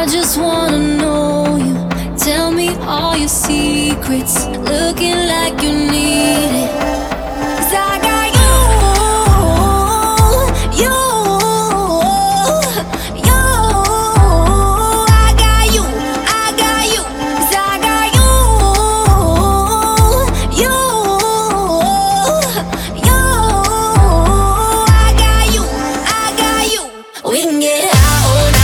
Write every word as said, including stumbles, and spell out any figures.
I just wanna know you. Tell me all your secrets. Looking like you need